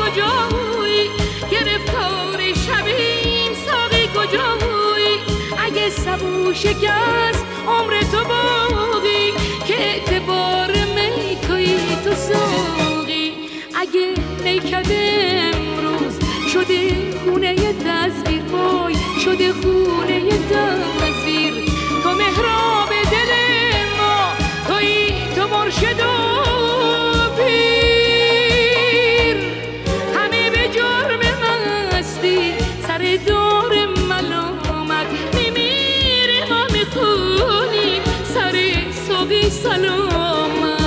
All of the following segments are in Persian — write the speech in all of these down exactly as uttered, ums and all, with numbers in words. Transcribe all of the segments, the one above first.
کجایی، گرفتار شبیم ساقی کجایی. اگه سبو شکست عمر تو باقی، که اعتبار می توی تو ساقی. اگه نیکد امروز شده خونه تصویر، وای شده خونه تصویر. تو محراب دل ما، توی تو مرشد و پیر. همه به جرم مستی سر دار ملامت میمیره، ما میخونیم سر ساقی سلامت.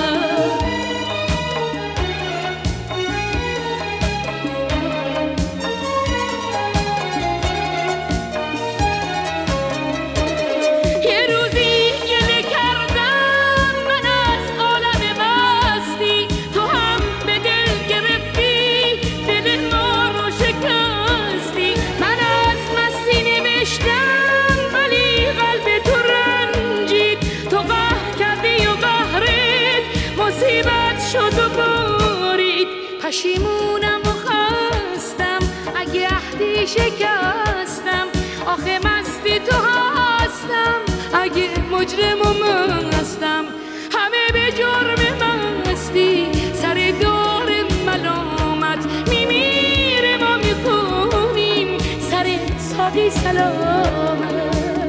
پشیمونم و خستم اگه عهدی شکستم، آخه مستی تو هستم اگه مجرم و مستم. همه به جرم مستی سر دار ملامت میمیره، ما میخونیم سر ساقی سلامت.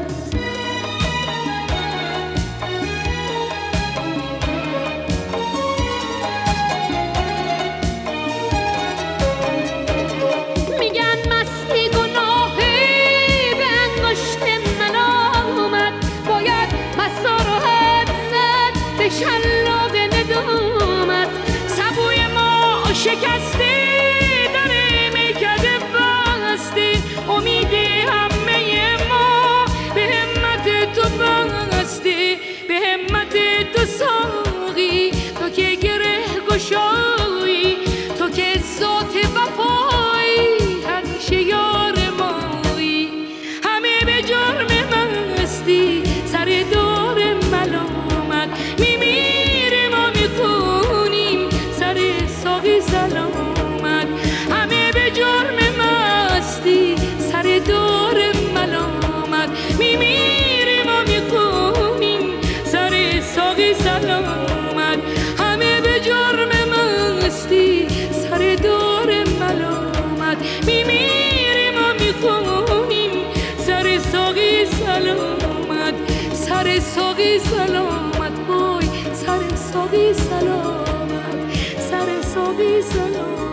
شلاق ندامت سبوی ما شکسته، داره میکده بسته. امید همه ما به همت تو بسته، به همت تو ساقی. تو که گره گشایی، تو که ذات وفایی، همیشه یار مایی. همه به جرم مستی سر دار ملامت میمیره، ما میخونیم سر ساقی سلامت. همه به جرم مستی سر دار ملامت میمیره، ما میخونیم سر ساقی سلامت. همه به جرم مستی سر دار ملامت میمیره، ما میخونیم سر ساقی سلامت. سر ساقی سلامت، وای سر ساقی سلامت، سر ساقی سلامت.